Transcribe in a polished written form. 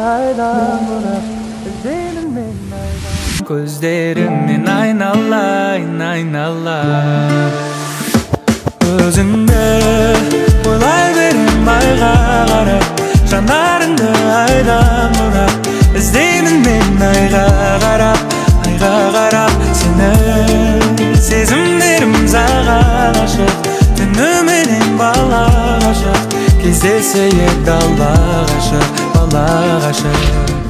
айдан бұрап іздеймін мен айдан. Көздеріңнен айналайын, айналайын. Өзіңді ойлай берем айға қарап, жанарыңды айдан бұрап іздеймін мен айға қарап, айға қарап. Сені сезімдерім саған ашық, түніменен бала ғашық, кездесейік далба ғашық, бала ғашық.